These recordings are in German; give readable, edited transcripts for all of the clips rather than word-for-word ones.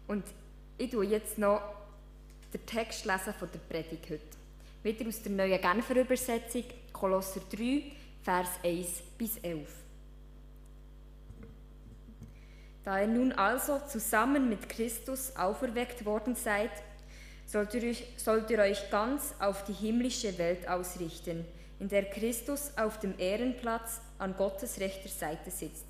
Und ich lese jetzt noch den Text lesen von der Predigt heute. Wieder aus der neuen Genfer Übersetzung, Kolosser 3, Vers 1 bis 11. Da ihr nun also zusammen mit Christus auferweckt worden seid, sollt ihr euch ganz auf die himmlische Welt ausrichten, in der Christus auf dem Ehrenplatz an Gottes rechter Seite sitzt.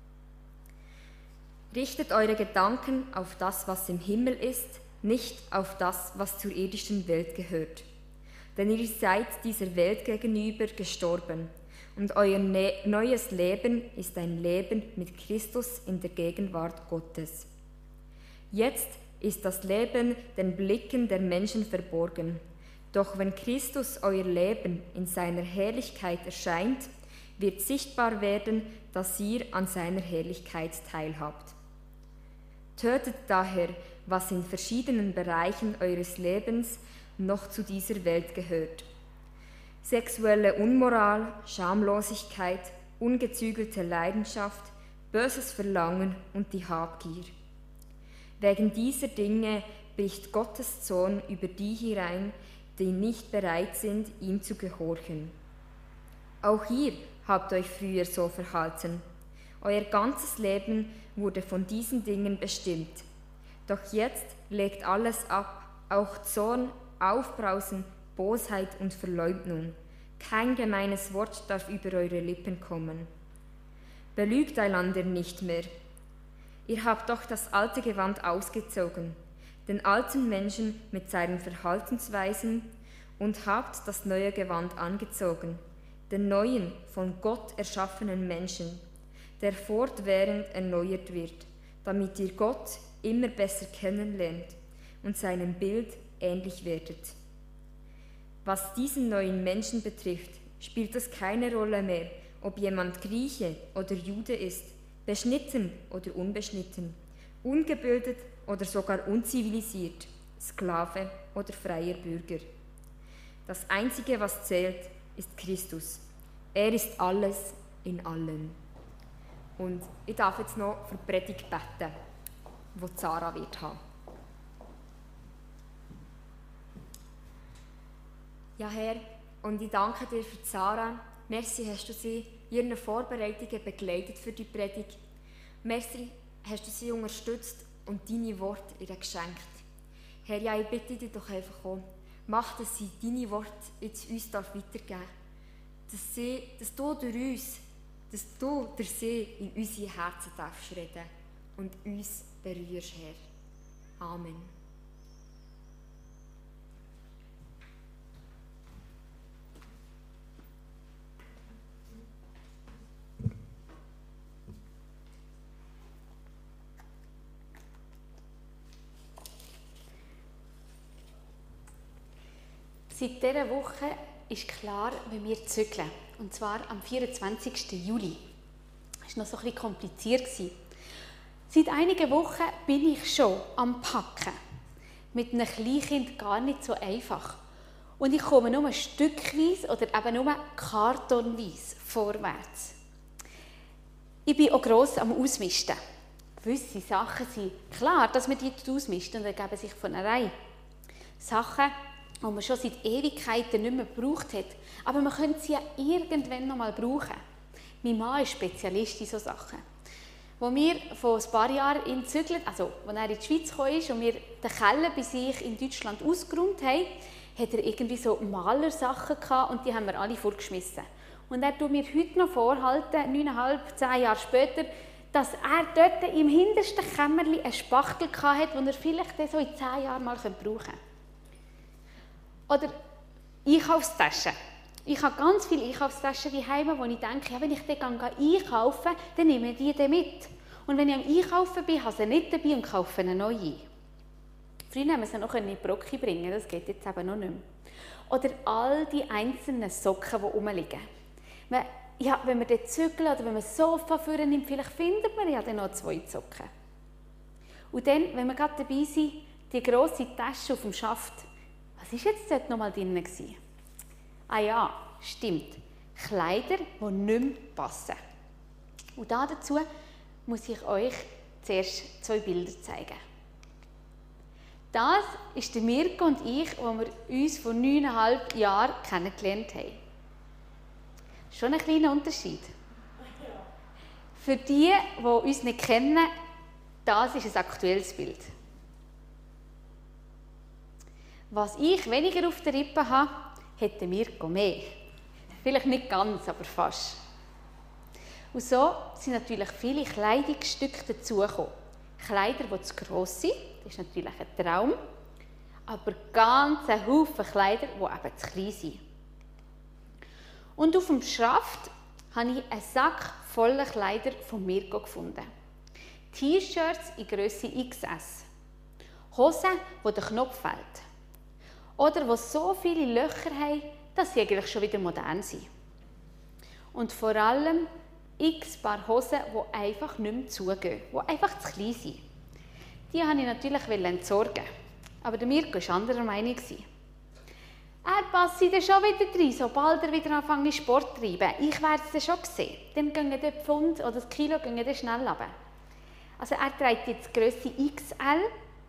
Richtet eure Gedanken auf das, was im Himmel ist, nicht auf das, was zur irdischen Welt gehört. Denn ihr seid dieser Welt gegenüber gestorben, und euer neues Leben ist ein Leben mit Christus in der Gegenwart Gottes. Jetzt ist das Leben den Blicken der Menschen verborgen. Doch wenn Christus euer Leben in seiner Herrlichkeit erscheint, wird sichtbar werden, dass ihr an seiner Herrlichkeit teilhabt. Tötet daher, was in verschiedenen Bereichen eures Lebens noch zu dieser Welt gehört. Sexuelle Unmoral, Schamlosigkeit, ungezügelte Leidenschaft, böses Verlangen und die Habgier. Wegen dieser Dinge bricht Gottes Zorn über die herein, die nicht bereit sind, ihm zu gehorchen. Auch ihr habt euch früher so verhalten. Euer ganzes Leben wurde von diesen Dingen bestimmt. Doch jetzt legt alles ab, auch Zorn, Aufbrausen, Bosheit und Verleugnung. Kein gemeines Wort darf über eure Lippen kommen. Belügt einander nicht mehr. Ihr habt doch das alte Gewand ausgezogen, den alten Menschen mit seinen Verhaltensweisen, und habt das neue Gewand angezogen, den neuen, von Gott erschaffenen Menschen, der fortwährend erneuert wird, damit ihr Gott immer besser kennenlernt und seinem Bild ähnlich werdet. Was diesen neuen Menschen betrifft, spielt es keine Rolle mehr, ob jemand Grieche oder Jude ist, beschnitten oder unbeschnitten, ungebildet oder sogar unzivilisiert, Sklave oder freier Bürger. Das Einzige, was zählt, ist Christus. Er ist alles in allen. Und ich darf jetzt noch für die Predigt beten, die Sarah wird haben. Ja, Herr, und ich danke dir für Sarah. Merci, hast du sie in ihren Vorbereitungen begleitet für die Predigt. Merci, hast du sie unterstützt und deine Worte ihr geschenkt. Herr, ja, ich bitte dich doch einfach auch, mach, dass sie deine Worte jetzt uns weitergeben darf. Dass du durch uns, dass du durch sie in unsere Herzen darfst reden und uns berührst, Herr. Amen. Seit dieser Woche ist klar, wenn wir zügeln. Und zwar am 24. Juli. Das war noch so ein bisschen kompliziert. Seit einigen Wochen bin ich schon am Packen. Mit einem Kleinkind gar nicht so einfach. Und ich komme nur stückweise oder eben nur kartonweise vorwärts. Ich bin auch gross am Ausmisten. Gewisse Sachen sind klar, dass man die ausmisst und ergeben sich von allein. Sachen, die man schon seit Ewigkeiten nicht mehr gebraucht hat. Aber man könnte sie ja irgendwann noch mal brauchen. Mein Mann ist Spezialist in solchen Sachen. Als wir vor ein paar Jahren gezügelt, also als er in die Schweiz kam und wir den Keller bei sich in Deutschland ausgeräumt haben, hat er irgendwie so Malersachen gehabt und die haben wir alle vorgeschmissen. Und er tut mir heute noch vorhalten, 9,5, 10 Jahre später, dass er dort im hintersten Kämmerchen einen Spachtel hatte, den er vielleicht so in 10 Jahren mal brauchen könnte. Oder Einkaufstaschen. Ich habe ganz viele Einkaufstaschen daheim, wo ich denke, ja, wenn ich dann einkaufe, dann nehme ich die dann mit. Und wenn ich am Einkaufen bin, habe ich sie nicht dabei und kaufe eine neue. Früher haben wir sie noch in die Brocke bringen, das geht jetzt eben noch nicht mehr. Oder all die einzelnen Socken, die rumliegen. Ja, wenn man dort zügeln oder wenn man das Sofa vornimmt, vielleicht findet man ja dann noch 2 Socken. Und dann, wenn wir gerade dabei sind, die grosse Tasche auf dem Schaft. Was war jetzt dort noch mal drin? Ah ja, stimmt. Kleider, die nicht mehr passen. Und dazu muss ich euch zuerst 2 Bilder zeigen. Das ist der Mirko und ich, wo wir uns vor 9,5 Jahren kennengelernt haben. Schon ein kleiner Unterschied. Für die uns nicht kennen, das ist ein aktuelles Bild. Was ich weniger auf der Rippe habe, hat der Mirko mehr. Vielleicht nicht ganz, aber fast. Und so sind natürlich viele Kleidungsstücke dazugekommen. Kleider, die zu gross sind, das ist natürlich ein Traum, aber ganz ein Haufen Kleider, die eben zu klein sind. Und auf dem Schaft habe ich einen Sack voller Kleider von Mirko gefunden. T-Shirts in Grösse XS. Hosen, wo der Knopf fehlt. Oder die so viele Löcher haben, dass sie eigentlich schon wieder modern sind. Und vor allem x Paar Hosen, die einfach nicht mehr zugehen, die einfach zu klein sind. Die wollte ich natürlich entsorgen. Aber der Mirko war anderer Meinung. Er passt dann schon wieder rein, sobald er wieder anfängt Sport zu treiben. Ich werde es dann schon sehen. Dann gehen die Pfund oder das Kilo gehen dann schnell runter. Also er trägt jetzt Grösse XL.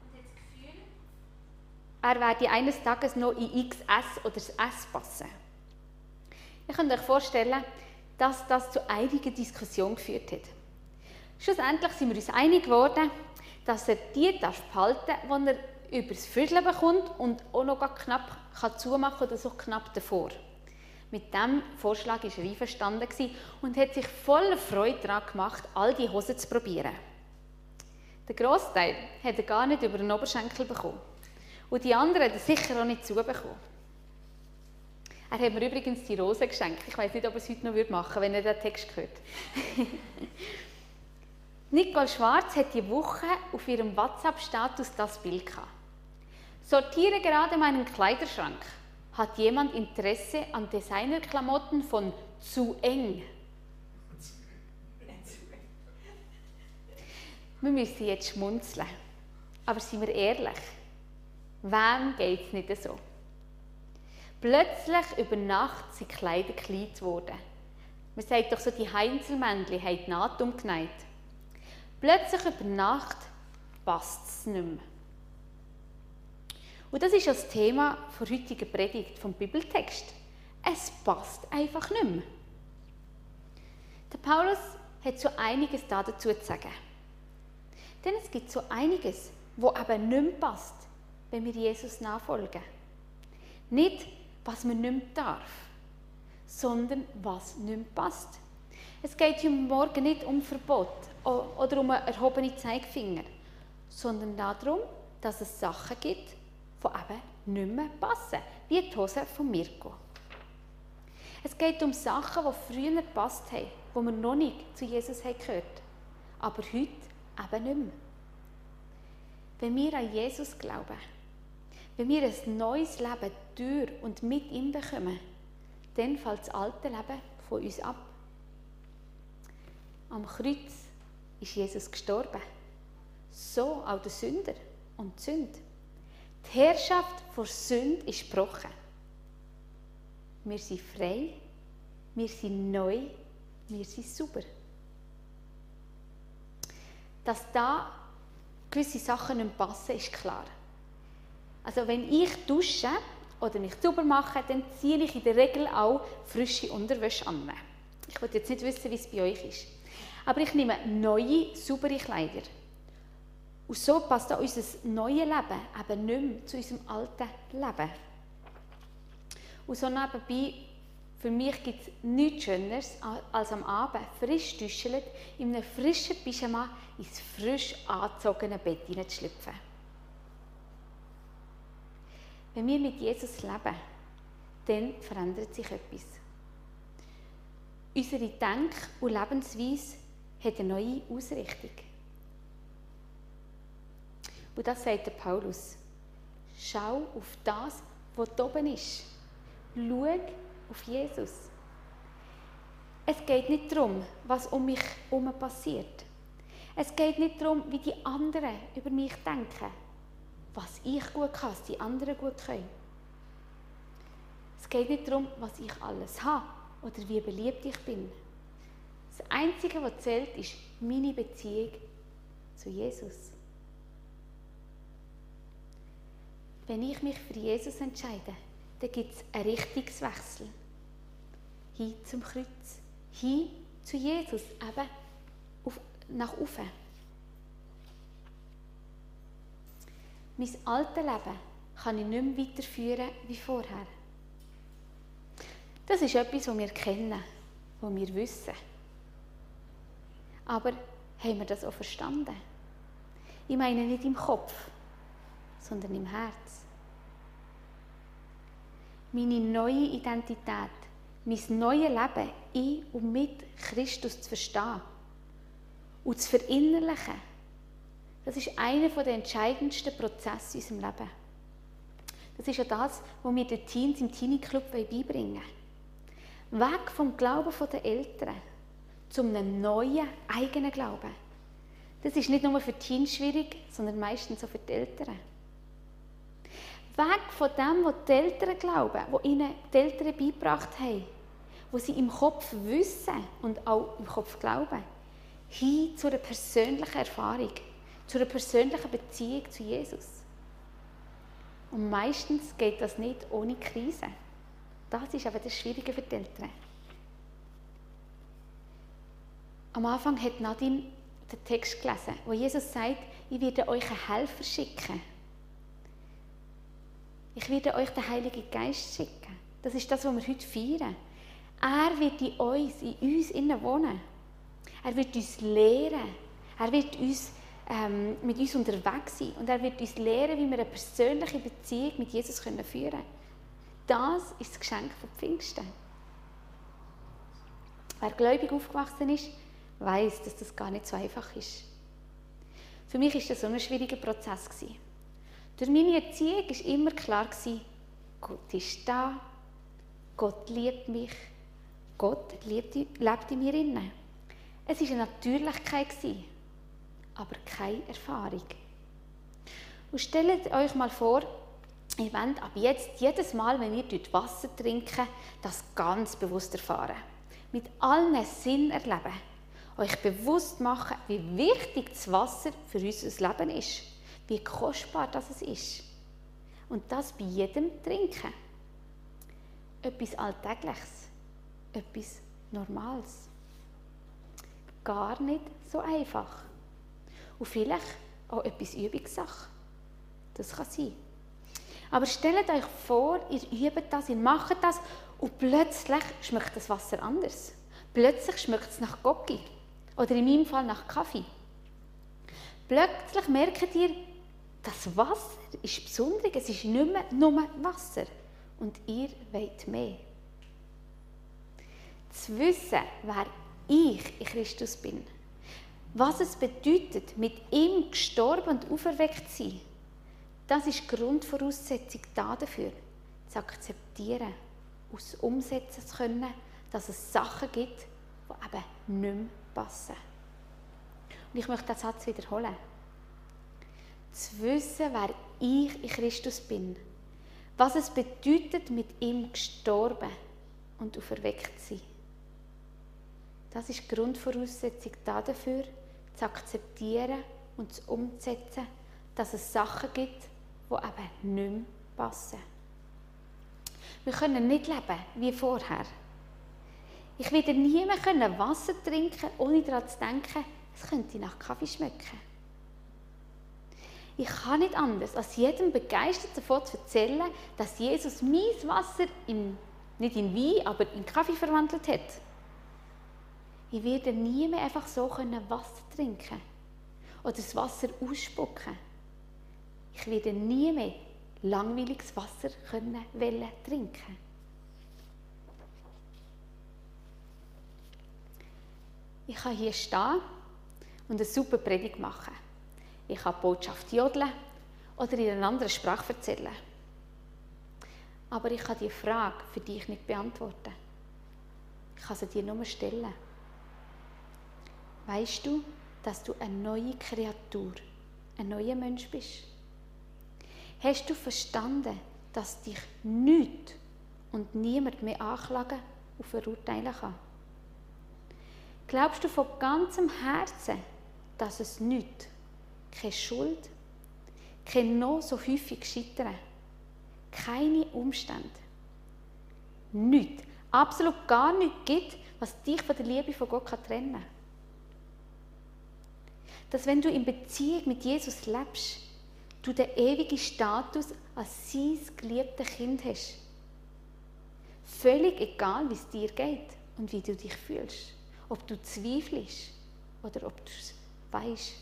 Er werde eines Tages noch in XS oder das S passen. Ihr könnt euch vorstellen, dass das zu einiger Diskussion geführt hat. Schlussendlich sind wir uns einig geworden, dass er die behalten darf, die er über das Viertel bekommt und auch noch knapp zumachen kann oder so knapp davor. Mit diesem Vorschlag war er einverstanden und hat sich voller Freude daran gemacht, all die Hosen zu probieren. Den Grossteil hat er gar nicht über den Oberschenkel bekommen. Und die anderen hat er sicher auch nicht zubekommen. Er hat mir übrigens die Rose geschenkt. Ich weiß nicht, ob er es heute noch machen würde, wenn er den Text hört. Nicole Schwarz hat diese Woche auf ihrem WhatsApp-Status das Bild gehabt. Sortiere gerade meinen Kleiderschrank. Hat jemand Interesse an Designerklamotten von zu eng? Wir müssen jetzt schmunzeln. Aber seien wir ehrlich, wem geht es nicht so? Plötzlich über Nacht sind die Kleider klein geworden. Man sagt doch so, die Heinzelmännchen haben die Naht umgenäht. Plötzlich über Nacht passt es nicht mehr. Und das ist das Thema der heutigen Predigt vom Bibeltext. Es passt einfach nicht mehr. Der Paulus hat so einiges dazu zu sagen. Denn es gibt so einiges, wo eben nicht mehr passt, wenn wir Jesus nachfolgen. Nicht, was man nicht mehr darf, sondern was nicht mehr passt. Es geht heute Morgen nicht um Verbot oder um einen erhobenen Zeigefinger, sondern darum, dass es Sachen gibt, die eben nicht mehr passen, wie die Hose von Mirko. Es geht um Sachen, die früher gepasst haben, die wir noch nicht zu Jesus gehört haben, aber heute eben nicht mehr. Wenn wir an Jesus glauben, wenn wir ein neues Leben durch und mit ihm bekommen, dann fällt das alte Leben von uns ab. Am Kreuz ist Jesus gestorben. So auch der Sünder und die Sünde. Die Herrschaft vor Sünde ist gebrochen. Wir sind frei, wir sind neu, wir sind sauber. Dass da gewisse Sachen nicht passen, ist klar. Also wenn ich dusche oder mich sauber mache, dann ziehe ich in der Regel auch frische Unterwäsche an. Ich will jetzt nicht wissen, wie es bei euch ist. Aber ich nehme neue, saubere Kleider. Und so passt auch unser neues Leben eben nicht mehr zu unserem alten Leben. Und so nebenbei, für mich gibt es nichts Schöneres, als am Abend frisch duschelnd in einem frischen Pyjama ins frisch angezogene Bett hineinzuschlüpfen. Wenn wir mit Jesus leben, dann verändert sich etwas. Unsere Denk- und Lebensweise hat eine neue Ausrichtung. Und das sagt der Paulus. Schau auf das, was da oben ist. Schau auf Jesus. Es geht nicht darum, was um mich herum passiert. Es geht nicht darum, wie die anderen über mich denken. Was ich gut kann, was die anderen gut können. Es geht nicht darum, was ich alles habe oder wie beliebt ich bin. Das Einzige, was zählt, ist meine Beziehung zu Jesus. wenn ich mich für Jesus entscheide, dann gibt es einen Richtungswechsel. Hin zum Kreuz, hin zu Jesus, eben nach oben. Mein altes Leben kann ich nicht mehr weiterführen wie vorher. Das ist etwas, was wir kennen, was wir wissen. Aber haben wir das auch verstanden? Ich meine nicht im Kopf, sondern im Herz. Meine neue Identität, mein neues Leben in und mit Christus zu verstehen und zu verinnerlichen, das ist einer der entscheidendsten Prozesse in unserem Leben. Das ist ja das, was wir den Teens im Teenie Club beibringen wollen. Weg vom Glauben der Eltern zu einem neuen, eigenen Glauben. Das ist nicht nur für die Teens schwierig, sondern meistens auch für die Eltern. Weg von dem, was die Eltern glauben, was ihnen die Eltern beigebracht haben, was sie im Kopf wissen und auch im Kopf glauben, hin zu einer persönlichen Erfahrung, zu einer persönlichen Beziehung zu Jesus. Und meistens geht das nicht ohne Krise. Das ist aber das Schwierige für die Eltern. Am Anfang hat Nadine den Text gelesen, wo Jesus sagt, ich werde euch einen Helfer schicken. Ich werde euch den Heiligen Geist schicken. Das ist das, was wir heute feiern. Er wird in uns innen wohnen. Er wird uns lehren. Er wird mit uns unterwegs sein. Und er wird uns lehren, wie wir eine persönliche Beziehung mit Jesus führen können. Das ist das Geschenk von Pfingsten. Wer gläubig aufgewachsen ist, weiss, dass das gar nicht so einfach ist. Für mich war das so ein schwieriger Prozess. Durch meine Erziehung war immer klar, Gott ist da, Gott liebt mich, Gott lebt in mir inne. Es war eine Natürlichkeit, aber keine Erfahrung. Und stellt euch mal vor, ihr wollt ab jetzt jedes Mal, wenn ihr dort Wasser trinken, das ganz bewusst erfahren. Mit allen Sinnen erleben. Euch bewusst machen, wie wichtig das Wasser für unser Leben ist. Wie kostbar das ist. Und das bei jedem Trinken. Etwas Alltägliches. Etwas Normales. Gar nicht so einfach. Und vielleicht auch etwas Übungssache. Das kann sein. Aber stellt euch vor, ihr übt das, ihr macht das und plötzlich schmeckt das Wasser anders. Plötzlich schmeckt es nach Gocki. Oder in meinem Fall nach Kaffee. Plötzlich merkt ihr, das Wasser ist besonders, es ist nicht mehr nur Wasser. Und ihr wollt mehr. Zu wissen, wer ich in Christus bin, was es bedeutet, mit ihm gestorben und auferweckt zu sein, das ist die Grundvoraussetzung dafür, zu akzeptieren, aus umsetzen zu können, dass es Sachen gibt, die eben nicht mehr passen. Und ich möchte den Satz wiederholen. Zu wissen, wer ich in Christus bin, was es bedeutet, mit ihm gestorben und auferweckt zu sein. Das ist die Grundvoraussetzung dafür, zu akzeptieren und zu umsetzen, dass es Sachen gibt, die eben nicht mehr passen. Wir können nicht leben wie vorher. Ich werde nie mehr Wasser trinken, ohne daran zu denken, es könnte nach Kaffee schmecken. Ich kann nicht anders, als jedem begeistert davon zu erzählen, dass Jesus mein Wasser nicht in Wein, aber in Kaffee verwandelt hat. Ich werde nie mehr einfach so Wasser trinken oder das Wasser ausspucken. Ich werde nie mehr langweiliges Wasser trinken. Ich kann hier stehen und eine super Predigt machen. Ich kann die Botschaft jodeln oder in einer anderen Sprache erzählen. Aber ich kann die Frage für dich nicht beantworten. Ich kann sie dir nur stellen. Weisst du, dass du eine neue Kreatur, ein neuer Mensch bist? Hast du verstanden, dass dich nichts und niemand mehr anklagen und verurteilen kann? Glaubst du von ganzem Herzen, dass es nichts, keine Schuld, kein noch so häufig Scheitern keine Umstände, nichts, absolut gar nichts gibt, was dich von der Liebe von Gott trennen kann. Dass wenn du in Beziehung mit Jesus lebst, du den ewigen Status als sein geliebtes Kind hast. Völlig egal, wie es dir geht und wie du dich fühlst. Ob du zweifelst oder ob du es weißt.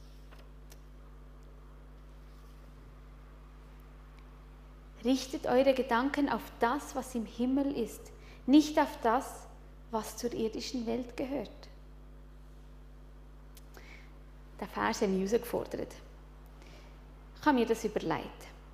Richtet eure Gedanken auf das, was im Himmel ist, nicht auf das, was zur irdischen Welt gehört. Der Vers hat mich herausgefordert. Ich habe mir das überlegt.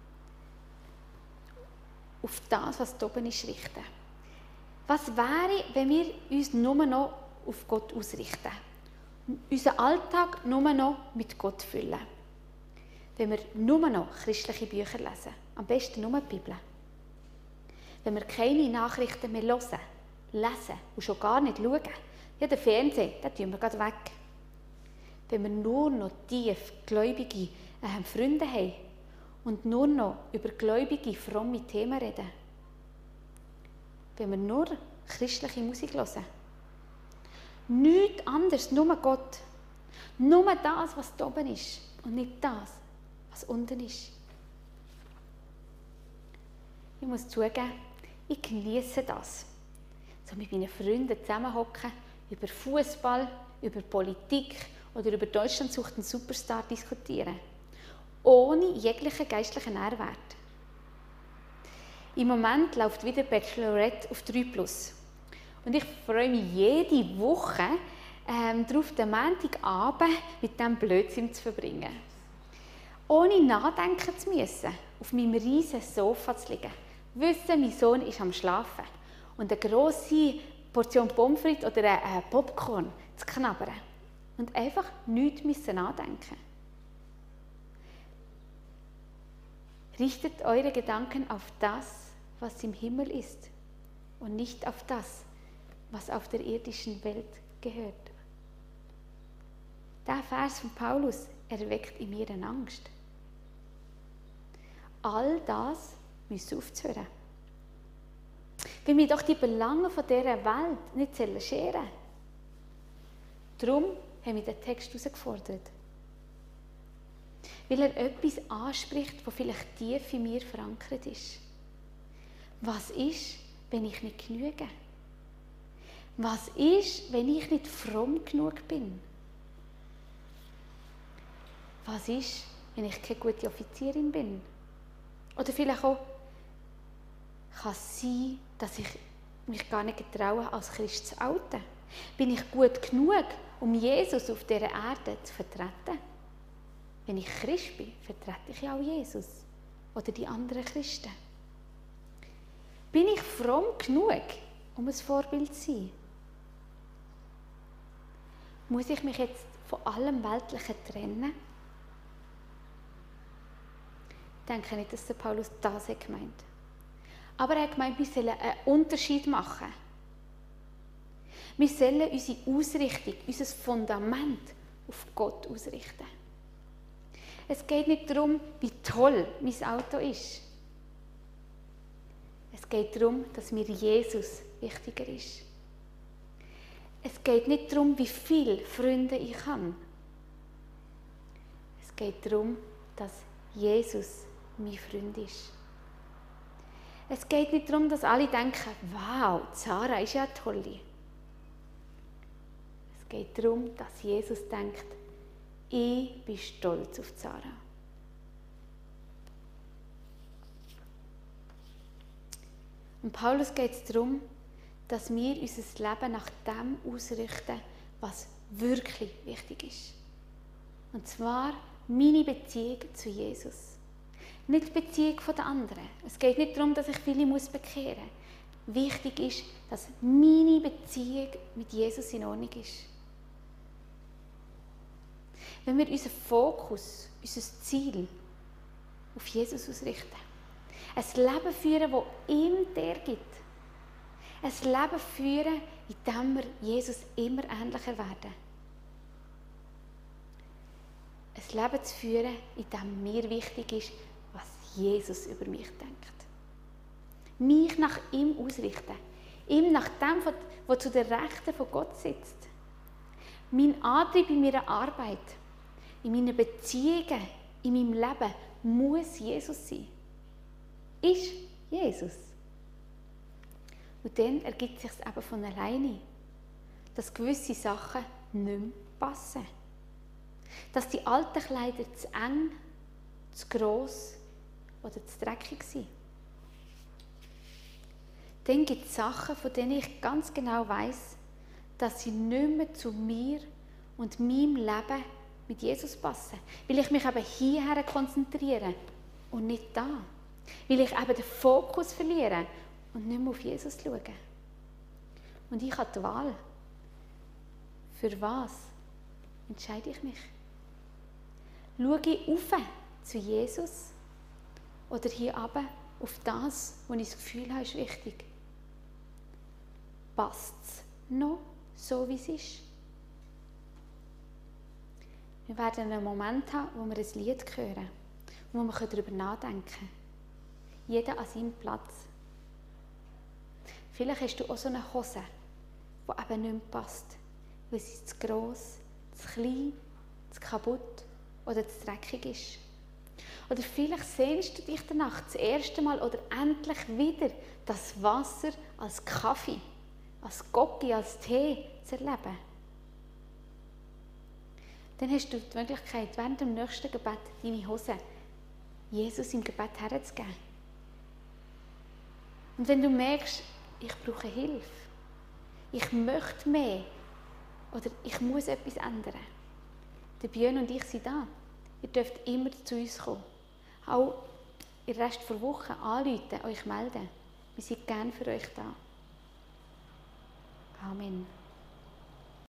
Auf das, was da oben ist, richten. Was wäre, wenn wir uns nur noch auf Gott ausrichten? Unseren Alltag nur noch mit Gott füllen? Wenn wir nur noch christliche Bücher lesen? Am besten nur die Bibel. Wenn wir keine Nachrichten mehr hören, lesen und schon gar nicht schauen. Ja, den Fernseher, den tun wir gerade weg. Wenn wir nur noch tiefgläubige Freunde haben und nur noch über gläubige, fromme Themen reden. Wenn wir nur christliche Musik hören. Nichts anderes, nur Gott. Nur das, was da oben ist und nicht das, was unten ist. Ich muss zugeben, ich genieße das. So mit meinen Freunden zusammenhocken, über Fußball, über Politik oder über Deutschland sucht einen Superstar diskutieren. Ohne jeglichen geistlichen Nährwert. Im Moment läuft wieder Bachelorette auf 3+. Und ich freue mich jede Woche darauf, den Montagabend mit diesem Blödsinn zu verbringen. Ohne nachdenken zu müssen, auf meinem riesen Sofa zu liegen. Wissen, mein Sohn ist am Schlafen. Und eine grosse Portion Pommes frites oder ein Popcorn zu knabbern. Und einfach nichts nachdenken. Richtet eure Gedanken auf das, was im Himmel ist und nicht auf das, was auf der irdischen Welt gehört. Der Vers von Paulus erweckt in mir eine Angst. All das müssen aufzuhören. Weil wir doch die Belange von dieser Welt nicht scheren sollen. Darum haben wir den Text herausgefordert. Weil er etwas anspricht, das vielleicht tief in mir verankert ist. Was ist, wenn ich nicht genüge? Was ist, wenn ich nicht fromm genug bin? Was ist, wenn ich keine gute Offizierin bin? Oder vielleicht auch, kann es sein, dass ich mich gar nicht getraue, als Christ zu outen? Bin ich gut genug, um Jesus auf dieser Erde zu vertreten? Wenn ich Christ bin, vertrete ich ja auch Jesus oder die anderen Christen. Bin ich fromm genug, um ein Vorbild zu sein? Muss ich mich jetzt von allem Weltlichen trennen? Ich denke nicht, dass der Paulus das gemeint hat. Aber er hat gemeint, wir sollen einen Unterschied machen. Wir sollen unsere Ausrichtung, unser Fundament auf Gott ausrichten. Es geht nicht darum, wie toll mein Auto ist. Es geht darum, dass mir Jesus wichtiger ist. Es geht nicht darum, wie viele Freunde ich habe. Es geht darum, dass Jesus mein Freund ist. Es geht nicht darum, dass alle denken, wow, Sarah ist ja toll. Es geht darum, dass Jesus denkt, ich bin stolz auf Sarah. Und Paulus geht es darum, dass wir unser Leben nach dem ausrichten, was wirklich wichtig ist. Und zwar meine Beziehung zu Jesus. Nicht die Beziehung der anderen. Es geht nicht darum, dass ich viele bekehren muss. Wichtig ist, dass meine Beziehung mit Jesus in Ordnung ist. Wenn wir unseren Fokus, unser Ziel auf Jesus ausrichten, ein Leben führen, das ihm der gibt. Ein Leben führen, in dem wir Jesus immer ähnlicher werden. Ein Leben zu führen, in dem mir wichtig ist, was Jesus über mich denkt. Mich nach ihm ausrichten. Ihm nach dem, der zu der Rechten von Gott sitzt. Mein Antrieb in meiner Arbeit, in meinen Beziehungen, in meinem Leben muss Jesus sein. Ist Jesus. Und dann ergibt es sich eben von alleine, dass gewisse Sachen nicht mehr passen. Dass die alten Kleider zu eng, zu gross oder zu dreckig sind. Dann gibt es Sachen, von denen ich ganz genau weiss, dass sie nicht mehr zu mir und meinem Leben mit Jesus passen. Weil ich mich eben hierher konzentriere und nicht da. Weil ich eben den Fokus verliere und nicht mehr auf Jesus schaue. Und ich habe die Wahl. Für was entscheide ich mich? Schaue ich auf zu Jesus oder hier runter auf das, wo ich das Gefühl habe, ist wichtig? Passt es noch so, wie es ist? Wir werden einen Moment haben, wo wir ein Lied hören, wo wir darüber nachdenken können. Jeder an seinem Platz. Vielleicht hast du auch so eine Hose, die eben nicht mehr passt, weil sie zu gross, zu klein, zu kaputt oder zu dreckig ist. Oder vielleicht sehnst du dich danach das erste Mal oder endlich wieder das Wasser als Kaffee, als Gocki, als Tee zu erleben. Dann hast du die Möglichkeit, während dem nächsten Gebet deine Hose Jesus im Gebet herzugeben. Und wenn du merkst, ich brauche Hilfe, ich möchte mehr oder ich muss etwas ändern, der Björn und ich sind da. Ihr dürft immer zu uns kommen. Auch in der Rest der Woche anrufen, euch melden. Wir sind gerne für euch da. Amen.